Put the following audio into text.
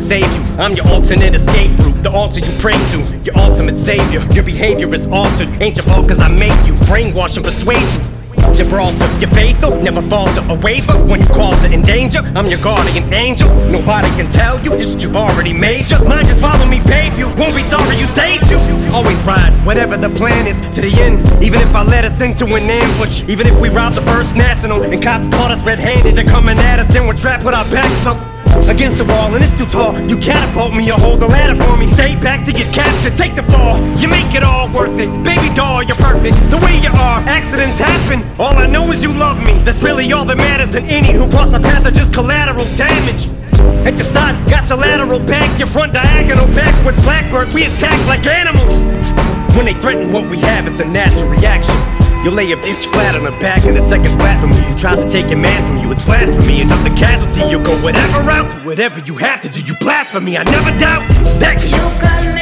save you. I'm your alternate escape route, the altar you pray to, your ultimate savior. Your behavior is altered, ain't your fault cause I made you. Brainwash and persuade you. Gibraltar, you're faithful, never falter or waver. When you call to endanger, I'm your guardian angel. Nobody can tell you this shit you've already made you. Mine just follow me, pave you, won't be sorry you stayed you. Always ride, whatever the plan is, to the end. Even if I let us into an ambush, even if we robbed the First National and cops caught us red-handed, they're coming at us and we're trapped with our backs up against the wall and it's too tall. You catapult me or hold the ladder for me. Stay back to get captured, take the fall. You make it all worth it. Baby doll, you're perfect the way you are. Accidents happen, all I know is you love me. That's really all that matters. And any who cross our path are just collateral damage. At your side, got your lateral back, your front diagonal backwards. Blackbirds, we attack like animals. When they threaten what we have, it's a natural reaction. You'll lay a bitch flat on her back in a second flat from you. Who tries to take your man from you, it's blasphemy. Enough the casualty, you'll go whatever route. Whatever you have to do, you blasphemy. I never doubt that cause you got me.